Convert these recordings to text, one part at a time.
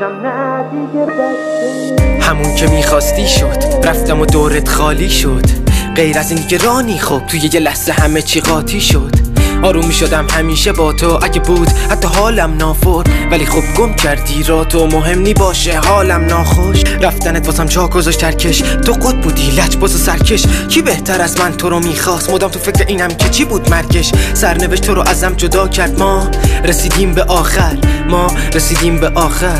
نه دیگه بسه. همون که میخواستی شد، رفتم و دورت خالی شد. غیر از این که رانی خوب توی یه لحظه همه چی قاطی شد. آروم میشدم همیشه با تو، اگه بود حتی حالم نافور. ولی خب گم کردی را تو، مهم نی باشه حالم ناخوش. رفتنت واسم جا گذاشت ترکش، تو قد بودی لجباز و سرکش. کی بهتر از من تو رو میخواست، مدام تو فکر اینم که چی بود مرگش. سرنوشت تو رو ازم جدا کرد، ما رسیدیم به آخر، ما رسیدیم به آخر.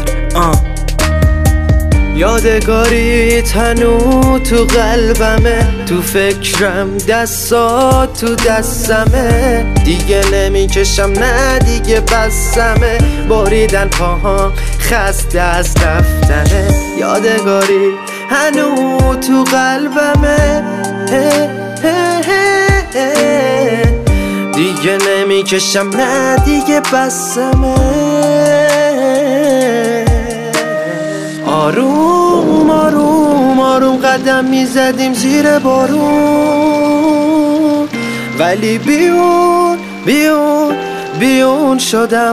یادگاری تنو تو قلبمه، تو فکرم دستات تو دستمه. دیگه نمیکشم نه دیگه بسمه، بریدن پاهام خسته از رفتنه. یادگاری هنو تو قلبمه، دیگه نمیکشم نه دیگه بسمه. آروم آروم آروم قدم میزدیم زیر بارون، ولی بیون بیون بیون شدم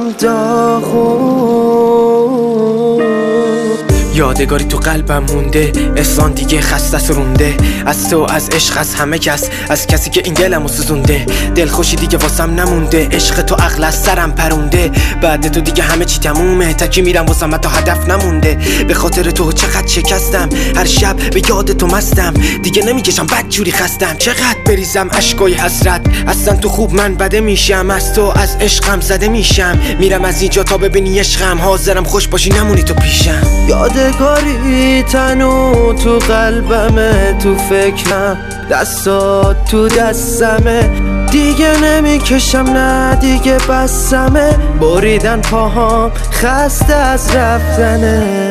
داغون. یادگاری تو قلبم مونده، احسان دیگه خسته‌ست رونده. از تو، از عشق، از همه کس، از کسی که این دلمو سوزونده. دلخوشی دیگه واسم نمونده، عشق تو عقل از سرم پرونده. بعد تو دیگه همه چی تمومه، تکی میرم واسم حتی هدف نمونده. به خاطر تو چقدر شکستم، هر شب به یاد تو مستم. دیگه نمیکشم بدجوری خستم، چقدر بریزم اشکای حسرت. اصلا تو خوب من بده میشم، از تو از عشقم زده میشم. میرم از اینجا تا ببینی عشقم، حاضرم خوش باشی نمونی تو پیشم. یادگاری تنو تو قلبمه، تو فکرم دستات تو دستمه. دیگه نمیکشم نه دیگه بسمه، بریدن پاهام خسته از رفتنه.